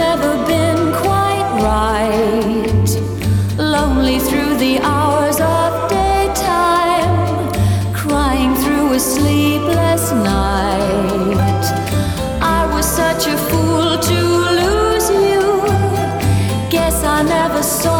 never been quite right. Lonely through the hours of daytime, crying through a sleepless night. I was such a fool to lose you. Guess I never saw